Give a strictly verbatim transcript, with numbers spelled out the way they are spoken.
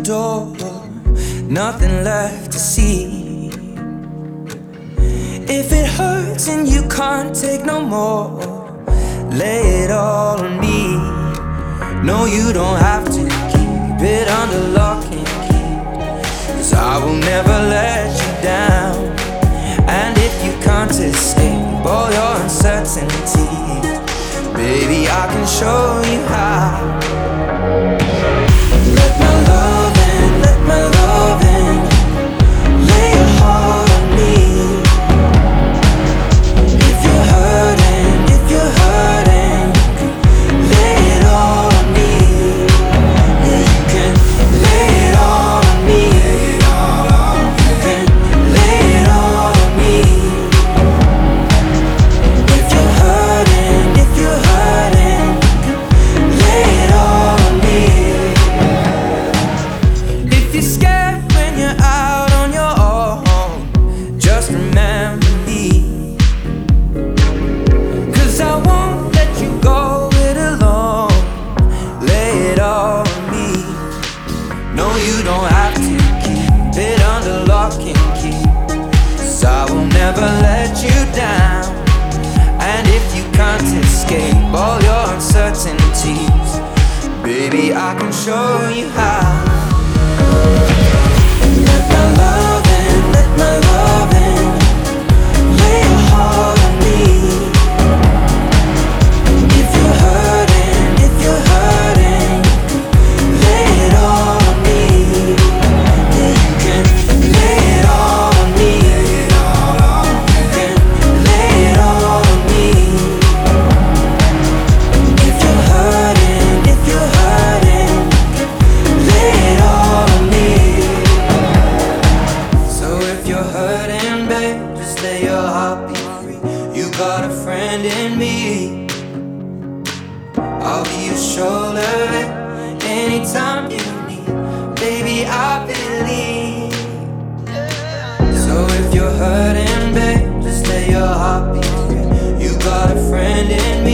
door, nothing left to see. If it hurts and you can't take no more, lay it all on me. No, you don't have to keep it under lock and key, 'cause I will never let you down. And if you can't escape all your uncertainties, baby, I can show you how. Let my love in, let my love in. Lay your heart on me. If you're hurting, if you're hurting, lay it all on me. Yeah, you can lay it all on me. You can lay it all on me. If you're hurting, if you're hurting, lay it all on me. If you're scared when you're out on your own, just remember me, 'cause I won't let you go it alone. Lay it all on me. No, you don't have to keep it under lock and key, 'cause I will never let you down. And if you can't escape all your uncertainties, baby, I can show you how. Let my love in, let my love in. Lay your heart on me. If you're hurting, if you're hurting, lay it all on me. Yeah, you can lay it all on me. You can lay it all on me. If you're hurting, if you're hurting, lay it all on me. So if you're hurting, babe, just let your heart be free. You got a friend in me. I'll be your shoulder anytime you need. Baby, I believe. So if you're hurting, babe, just let your heart be free. You got a friend in me.